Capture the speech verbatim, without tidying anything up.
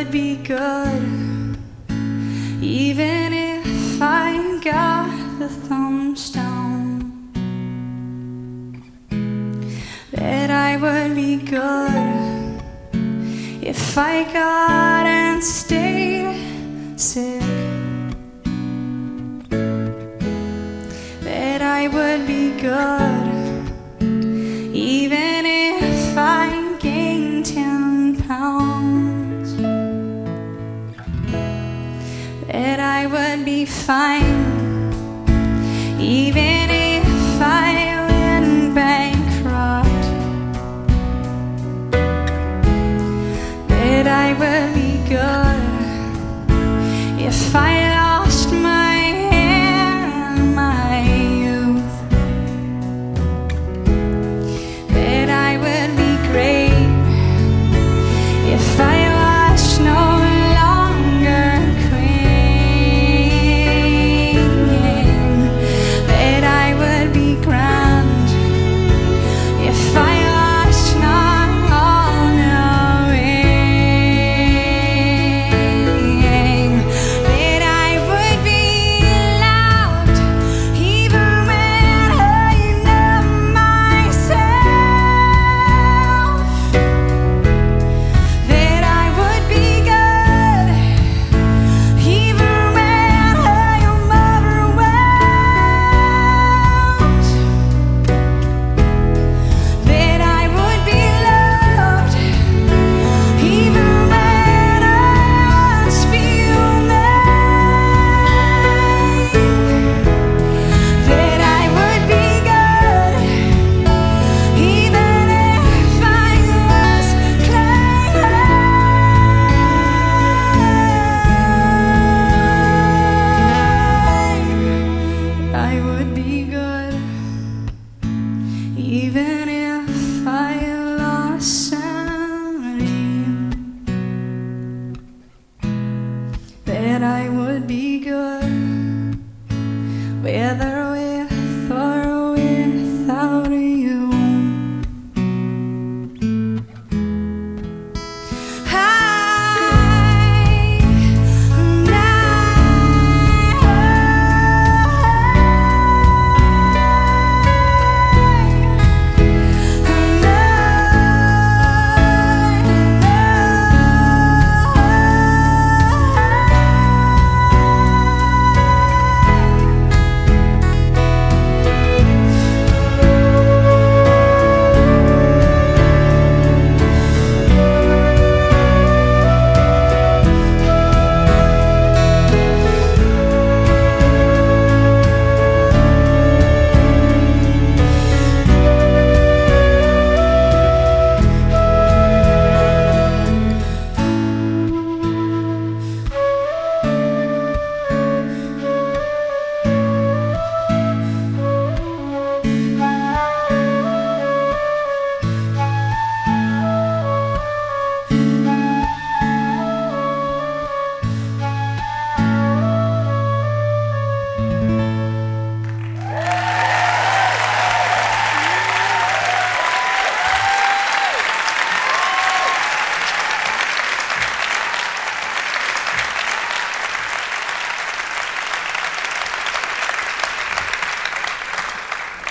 would be good, even if I got the thumbs down. That I would be good if I got and stayed sick. That I would be good even if I gained ten pounds. That I would be fine even if I went bankrupt. That I would be good if I lost my hair and my youth. That I would be great if I was no longer queen. That I would be grand if I lost not all knowing. That I would be loud even when I know myself. That I would be good even when I am overwhelmed. That I would be loved even when I once feel made. That I would be good even if I was clay. I would be good even